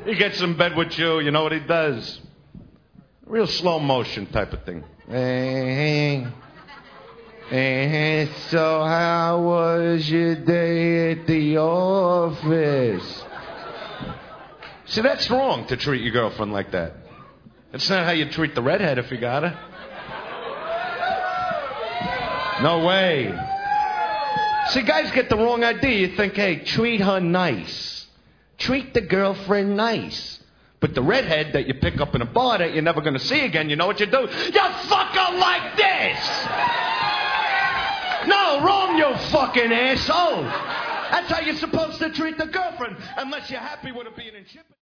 He gets in bed with you, you know what he does? Real slow motion type of thing. So how was your day at the office? See, that's wrong to treat your girlfriend like that. That's not how you treat the redhead if you got her. No way. See, guys get the wrong idea. You think, hey, treat her nice. Treat the girlfriend nice. But the redhead that you pick up in a bar that you're never going to see again, you know what you do? You fuck her like this! No, wrong, you fucking asshole! That's how you're supposed to treat the girlfriend, unless you're happy with her being in shipping.